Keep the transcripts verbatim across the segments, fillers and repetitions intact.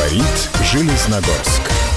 Говорит Железногорск.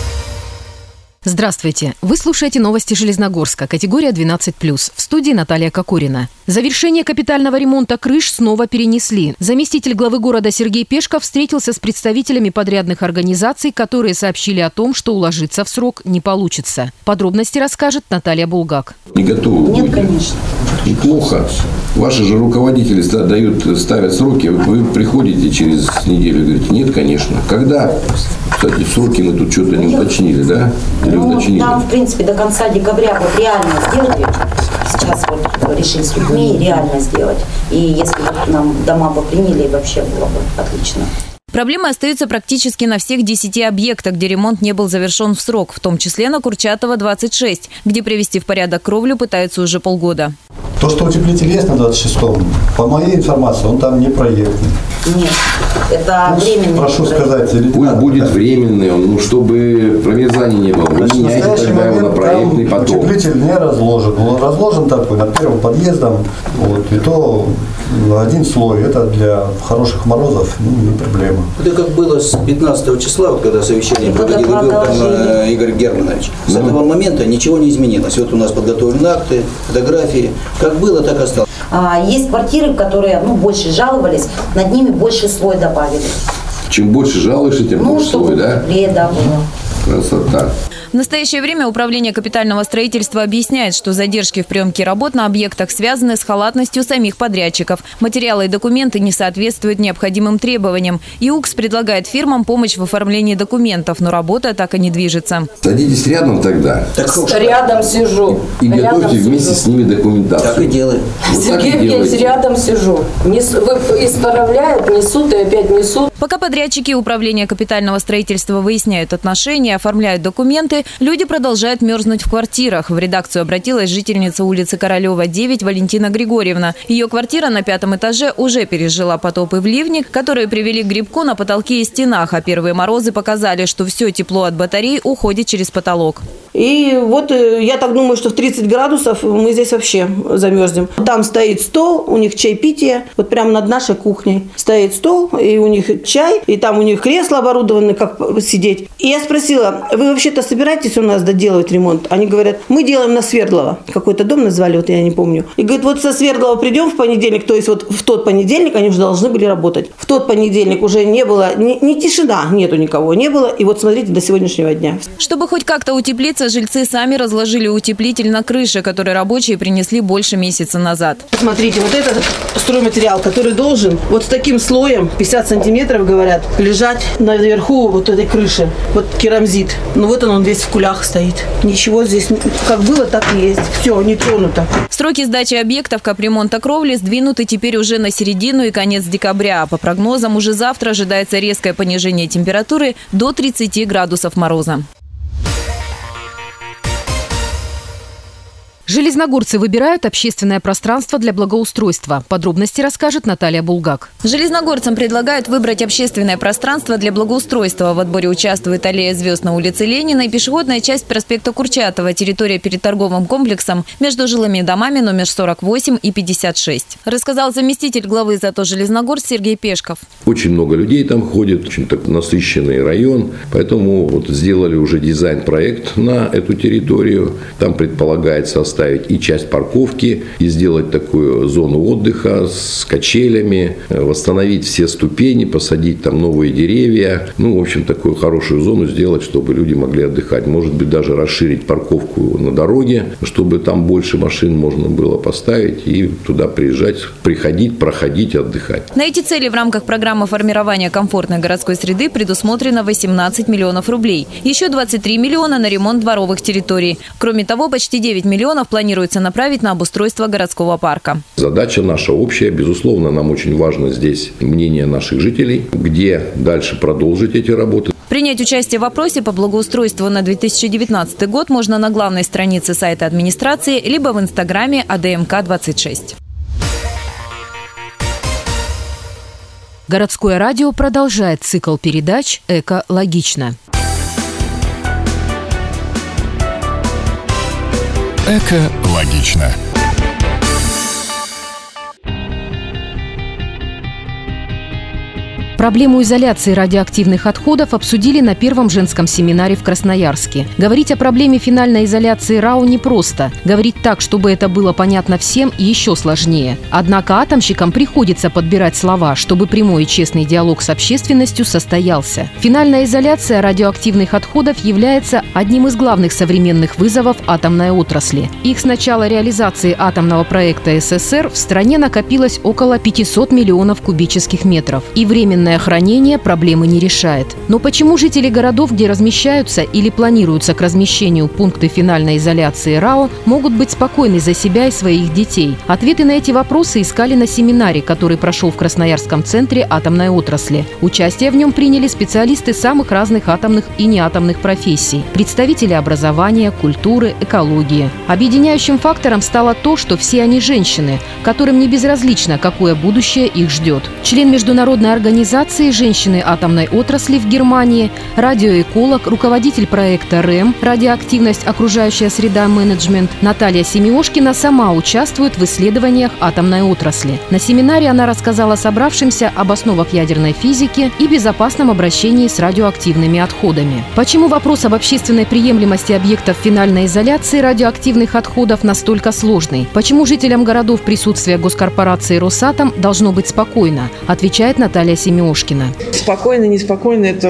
Здравствуйте! Вы слушаете новости Железногорска, категория двенадцать плюс. В студии Наталья Кокорина. Завершение капитального ремонта крыш снова перенесли. Заместитель главы города Сергей Пешков встретился с представителями подрядных организаций, которые сообщили о том, что уложиться в срок не получится. Подробности расскажет Наталья Булгак. Не готовы? Нет, конечно. И плохо. Ваши же руководители дают, ставят сроки, вы приходите через неделю и говорите, нет, конечно. Когда? Кстати, сроки мы тут что-то не уточнили, да? Или ну, уточнили? Там, в принципе, до конца декабря вот реально сделали. Сейчас вот решили с людьми реально сделать. И если вот нам дома бы приняли, вообще было бы отлично. Проблемы остаются практически на всех десяти объектах, где ремонт не был завершен в срок, в том числе на Курчатова, двадцать шесть, где привести в порядок кровлю пытаются уже полгода. То, что утеплитель есть на двадцать шестом, по моей информации, он там не проектный. Нет, это ну, временный. Прошу сказать, пусть будет да. временный, он, ну, чтобы промерзания не было. Вы меняете тогда его на проектный поток. Утеплитель не разложен. Он разложен такой над первым подъездом, вот, и то один слой. Это для хороших морозов ну, не проблема. Это как было с пятнадцатого числа, вот, когда совещание проводил был там Игорь Германович. С ну. этого момента ничего не изменилось. Вот у нас подготовлены акты, фотографии. Как было, так и осталось. А, есть квартиры, которые ну, больше жаловались, над ними больше слой добавили. Чем больше жалуешься, тем ну, больше слой, да? Да, было. Красота. В настоящее время Управление капитального строительства объясняет, что задержки в приемке работ на объектах связаны с халатностью самих подрядчиков. Материалы и документы не соответствуют необходимым требованиям. И УКС предлагает фирмам помощь в оформлении документов, но работа так и не движется. Садитесь рядом тогда. Так, рядом сижу. И рядом готовьте сижу. Вместе с ними документацию. Так и делаем. Вот Сергей Евгеньевич, рядом сижу. Нес, исправляют, несут и опять несут. Пока подрядчики Управления капитального строительства выясняют отношения, оформляют документы, люди продолжают мерзнуть в квартирах. В редакцию обратилась жительница улицы Королева, девять, Валентина Григорьевна. Ее квартира на пятом этаже уже пережила потопы в ливне, которые привели к грибку на потолке и стенах, а первые морозы показали, что все тепло от батарей уходит через потолок. И вот я так думаю, что в тридцать градусов мы здесь вообще замерзнем. Там стоит стол, у них чаепитие, вот прямо над нашей кухней стоит стол, и у них чай, и там у них кресло оборудовано, как сидеть. И я спросила, вы вообще-то собираетесь у нас доделывать ремонт? Они говорят, мы делаем на Свердлова. Какой-то дом назвали, вот я не помню. И говорят, вот со Свердлова придем в понедельник, то есть вот в тот понедельник они уже должны были работать. В тот понедельник уже не было, ни, ни тишина, нету никого, не было. И вот смотрите, до сегодняшнего дня. Чтобы хоть как-то утеплиться, жильцы сами разложили утеплитель на крыше, который рабочие принесли больше месяца назад. Смотрите, вот этот стройматериал, который должен вот с таким слоем, пятьдесят сантиметров, говорят, лежать наверху вот этой крыши. Вот керамзит. Ну вот он, он весь в кулях стоит. Ничего здесь как было, так и есть. Все, не тронуто. Сроки сдачи объектов капремонта кровли сдвинуты теперь уже на середину и конец декабря. А по прогнозам, уже завтра ожидается резкое понижение температуры до тридцати градусов мороза. Железногорцы выбирают общественное пространство для благоустройства. Подробности расскажет Наталья Булгак. Железногорцам предлагают выбрать общественное пространство для благоустройства. В отборе участвует аллея звезд на улице Ленина и пешеходная часть проспекта Курчатова, территория перед торговым комплексом между жилыми домами номер сорок восемь и пятьдесят шесть. Рассказал заместитель главы ЗАТО Железногорск Сергей Пешков. Очень много людей там ходит, очень так насыщенный район. Поэтому вот сделали уже дизайн-проект на эту территорию. Там предполагается оставить и часть парковки, и сделать такую зону отдыха с качелями, восстановить все ступени, посадить там новые деревья. Ну, в общем, такую хорошую зону сделать, чтобы люди могли отдыхать. Может быть, даже расширить парковку на дороге, чтобы там больше машин можно было поставить и туда приезжать, приходить, проходить, отдыхать. На эти цели в рамках программы формирования комфортной городской среды предусмотрено восемнадцать миллионов рублей. Еще двадцать три миллиона на ремонт дворовых территорий. Кроме того, почти девять миллионов планируется направить на обустройство городского парка. Задача наша общая. Безусловно, нам очень важно здесь мнение наших жителей, где дальше продолжить эти работы. Принять участие в опросе по благоустройству на две тысячи девятнадцатый год можно на главной странице сайта администрации, либо в инстаграме а дэ эм ка двадцать шесть. Городское радио продолжает цикл передач «Эко-логично». Эко-логично. Проблему изоляции радиоактивных отходов обсудили на первом женском семинаре в Красноярске. Говорить о проблеме финальной изоляции РАО непросто. Говорить так, чтобы это было понятно всем, еще сложнее. Однако атомщикам приходится подбирать слова, чтобы прямой и честный диалог с общественностью состоялся. Финальная изоляция радиоактивных отходов является одним из главных современных вызовов атомной отрасли. Их с начала реализации атомного проекта СССР в стране накопилось около пятисот миллионов кубических метров. И временно хранение проблемы не решает. Но почему жители городов, где размещаются или планируются к размещению пункты финальной изоляции РАО, могут быть спокойны за себя и своих детей? Ответы на эти вопросы искали на семинаре, который прошел в Красноярском центре атомной отрасли. Участие в нем приняли специалисты самых разных атомных и неатомных профессий, представители образования, культуры, экологии. Объединяющим фактором стало то, что все они женщины, которым не безразлично, какое будущее их ждет. Член международной организации «Женщины атомной отрасли» в Германии, радиоэколог, руководитель проекта РЭМ «Радиоактивность. Окружающая среда. Менеджмент» Наталья Семиошкина сама участвует в исследованиях атомной отрасли. На семинаре она рассказала собравшимся об основах ядерной физики и безопасном обращении с радиоактивными отходами. Почему вопрос об общественной приемлемости объектов финальной изоляции радиоактивных отходов настолько сложный? Почему жителям городов присутствие госкорпорации «Росатом» должно быть спокойно? Отвечает Наталья Семиошкина. Спокойно, неспокойно – это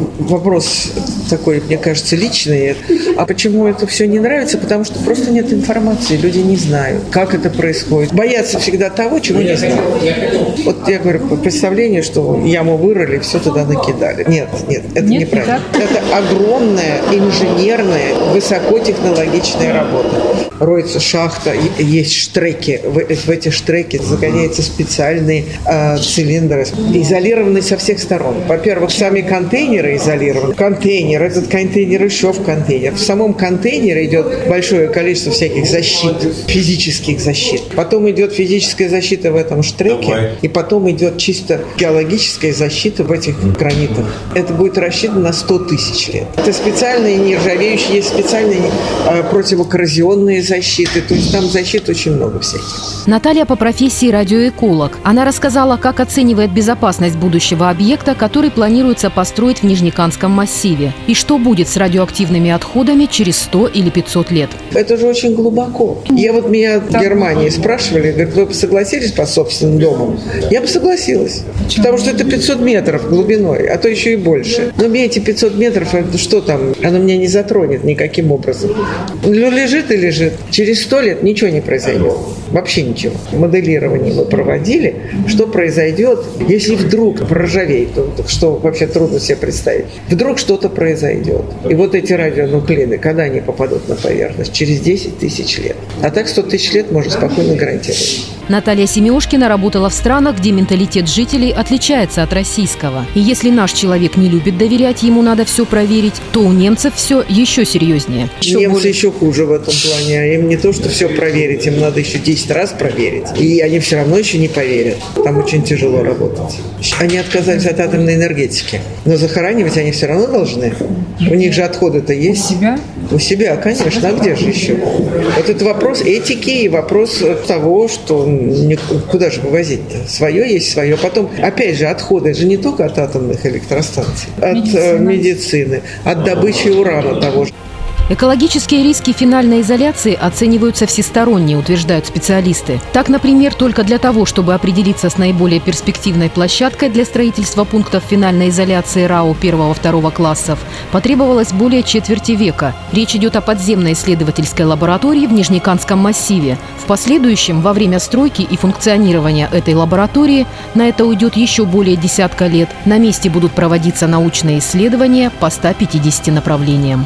вопрос такой, мне кажется, личный. А почему это все не нравится? Потому что просто нет информации, люди не знают, как это происходит. Боятся всегда того, чего не знают. Вот я говорю, представление, что яму вырыли, все туда накидали. Нет, нет, это нет, неправильно. Не это огромная инженерная, высокотехнологичная работа. Роется шахта, есть штреки. В, в эти штреки загоняются специальные э, цилиндры, изолированы со всех сторон. Во-первых, сами контейнеры изолированы. Контейнер, этот контейнер еще в контейнер. В самом контейнере идет большое количество всяких защит, физических защит. Потом идет физическая защита в этом штреке, и потом идет чисто геологическая защита в этих гранитах. Это будет рассчитано на сто тысяч лет. Это специальные нержавеющие, есть специальные э, противокоррозионные защиты. То есть там защит очень много всяких. Наталья по профессии радиоэколог. Она рассказала, как оценивает безопасность будущего объекта, который планируется построить в Нижнекамском массиве. И что будет с радиоактивными отходами через сто или пятьсот лет. Это же очень глубоко. Я вот меня в Германии спрашивали, говорят, вы бы согласились под собственным домом? Я бы согласилась. Потому что это пятьсот метров глубиной, а то еще и больше. Но мне эти пятьсот метров, это что там? Оно меня не затронет никаким образом. Ну, лежит и лежит. Через сто лет ничего не произойдет. Вообще ничего. Моделирование мы проводили, что произойдет, если вдруг проржавеет, что вообще трудно себе представить. Вдруг что-то произойдет. И вот эти радионуклиды, когда они попадут на поверхность? Через десять тысяч лет. А так сто тысяч лет можно спокойно гарантировать. Наталья Семиошкина работала в странах, где менталитет жителей отличается от российского. И если наш человек не любит доверять, ему надо все проверить, то у немцев все еще серьезнее. Еще Немцы более... еще хуже в этом плане. Им не то, что все проверить, им надо еще десять раз проверить. И они все равно еще не поверят. Там очень тяжело работать. Они отказались от атомной энергетики. Но захоранивать они все равно должны. У них же отходы-то есть. У себя? У себя, конечно. А где же еще? Вот это вопрос этики и вопрос того, что куда же вывозить-то? Свое есть свое. Потом, опять же, отходы же не только от атомных электростанций, от медицина. медицины, от добычи урана того же. Экологические риски финальной изоляции оцениваются всесторонне, утверждают специалисты. Так, например, только для того, чтобы определиться с наиболее перспективной площадкой для строительства пунктов финальной изоляции РАО первого-второго классов, потребовалось более четверти века. Речь идет о подземной исследовательской лаборатории в Нижнекамском массиве. В последующем, во время стройки и функционирования этой лаборатории, на это уйдет еще более десятка лет. На месте будут проводиться научные исследования по ста пятидесяти направлениям.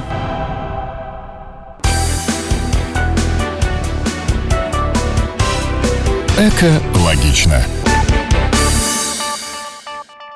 Экологично.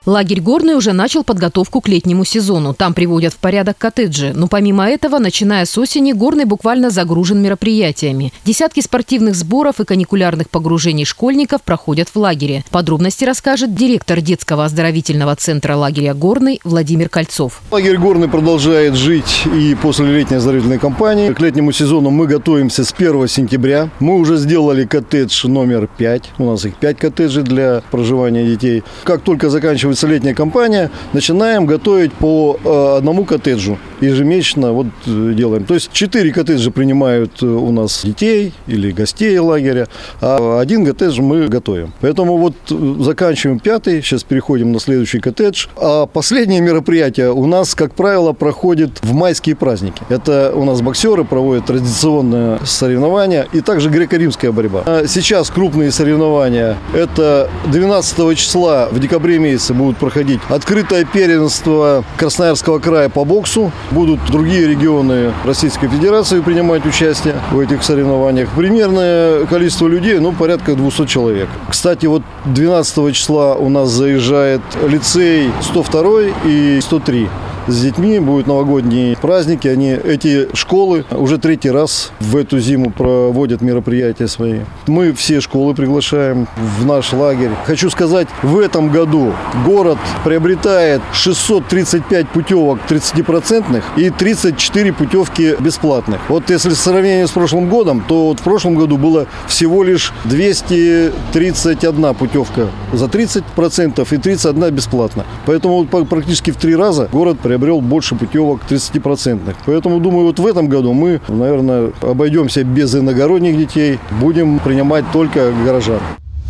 Лагерь «Горный» уже начал подготовку к летнему сезону. Там приводят в порядок коттеджи. Но помимо этого, начиная с осени, «Горный» буквально загружен мероприятиями. Десятки спортивных сборов и каникулярных погружений школьников проходят в лагере. Подробности расскажет директор детского оздоровительного центра лагеря «Горный» Владимир Кольцов. Лагерь «Горный» продолжает жить и после летней оздоровительной кампании. К летнему сезону мы готовимся с первого сентября. Мы уже сделали коттедж номер пять. У нас их пять коттеджей для проживания детей. Как только заканчивается летняя кампания, начинаем готовить по э, одному коттеджу. Ежемесячно вот э, делаем. То есть четыре коттеджа принимают у нас детей или гостей лагеря, а один коттедж мы готовим. Поэтому вот заканчиваем пятый, сейчас переходим на следующий коттедж. А последнее мероприятие у нас, как правило, проходит в майские праздники. Это у нас боксеры проводят традиционное соревнование и также греко-римская борьба. А сейчас крупные соревнования. Это двенадцатого числа в декабре месяце будут проходить открытое первенство Красноярского края по боксу. Будут другие регионы Российской Федерации принимать участие в этих соревнованиях. Примерное количество людей, ну, порядка двухсот человек. Кстати, вот двенадцатого числа у нас заезжает лицей сто два и сто три. С детьми будут новогодние праздники. Они, эти школы уже третий раз в эту зиму проводят мероприятия свои. Мы все школы приглашаем в наш лагерь. Хочу сказать, в этом году город приобретает шестьсот тридцать пять путевок тридцатипроцентных и тридцать четыре путевки бесплатных. Вот если сравнение с прошлым годом, то вот в прошлом году было всего лишь двести тридцать одна путевка за тридцать процентов и тридцать одна бесплатно. Поэтому практически в три раза город приобретает приобрел больше путевок тридцатипроцентных. Поэтому, думаю, вот в этом году мы, наверное, обойдемся без иногородних детей. Будем принимать только горожан.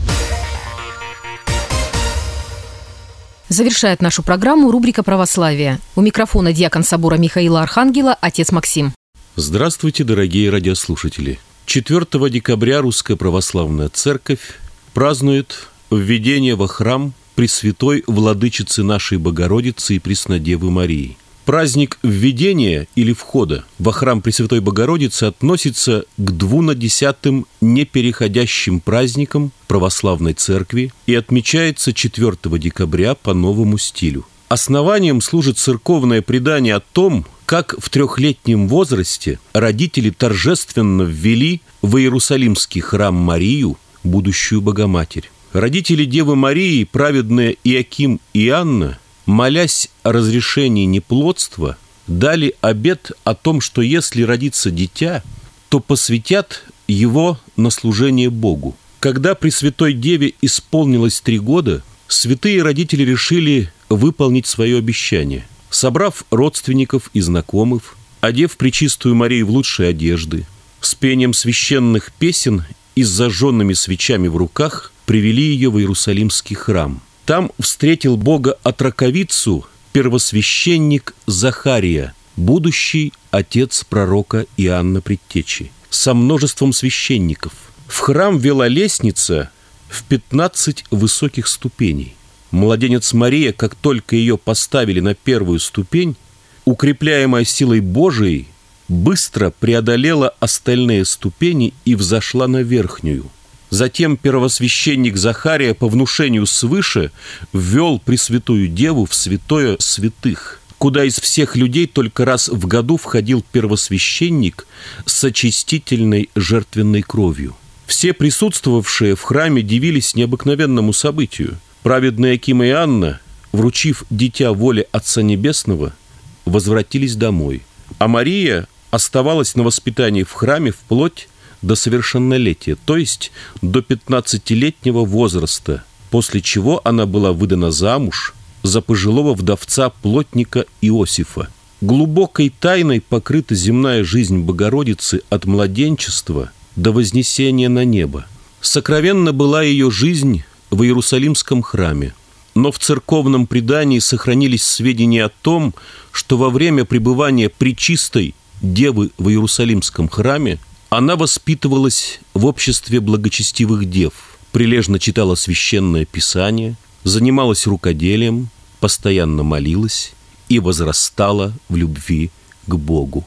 Завершает нашу программу рубрика «Православие». У микрофона диакон собора Михаила Архангела, отец Максим. Здравствуйте, дорогие радиослушатели. четвёртого декабря Русская Православная Церковь празднует введение во храм Пресвятой Владычицы нашей Богородицы и Преснодевы Марии. Праздник введения или входа во храм Пресвятой Богородицы относится к двунадесятым непереходящим праздникам Православной Церкви и отмечается четвёртого декабря по новому стилю. Основанием служит церковное предание о том, как в трехлетнем возрасте родители торжественно ввели в Иерусалимский храм Марию, будущую Богоматерь. Родители Девы Марии, праведные Иаким и Анна, молясь о разрешении неплодства, дали обет о том, что если родится дитя, то посвятят его на служение Богу. Когда Пресвятой Деве исполнилось три года, святые родители решили выполнить свое обещание. Собрав родственников и знакомых, одев Пречистую Марию в лучшие одежды, с пением священных песен и с зажженными свечами в руках, привели ее в Иерусалимский храм. Там встретил Бога отроковицу первосвященник Захария, будущий отец пророка Иоанна Предтечи, со множеством священников. В храм вела лестница в пятнадцать высоких ступеней. Младенец Мария, как только ее поставили на первую ступень, укрепляемая силой Божией, быстро преодолела остальные ступени и взошла на верхнюю. Затем первосвященник Захария по внушению свыше ввел Пресвятую Деву в святое святых, куда из всех людей только раз в году входил первосвященник с очистительной жертвенной кровью. Все присутствовавшие в храме дивились необыкновенному событию. Праведные Иаким и Анна, вручив дитя воле Отца Небесного, возвратились домой, а Мария оставалась на воспитании в храме вплоть до совершеннолетия, то есть до пятнадцатилетнего возраста, после чего она была выдана замуж за пожилого вдовца плотника Иосифа. Глубокой тайной покрыта земная жизнь Богородицы от младенчества до вознесения на небо. Сокровенна была ее жизнь в Иерусалимском храме, но в церковном предании сохранились сведения о том, что во время пребывания Пречистой Девы в Иерусалимском храме она воспитывалась в обществе благочестивых дев, прилежно читала священное писание, занималась рукоделием, постоянно молилась и возрастала в любви к Богу.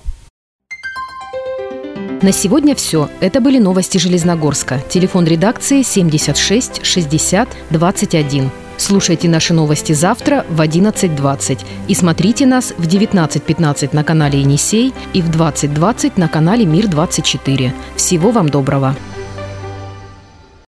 На сегодня все. Это были новости Железногорска. Телефон редакции семьдесят шесть шестьдесят двадцать один. Слушайте наши новости завтра в одиннадцать двадцать и смотрите нас в девятнадцать пятнадцать на канале «Енисей» и в двадцать двадцать на канале «Мир двадцать четыре». Всего вам доброго!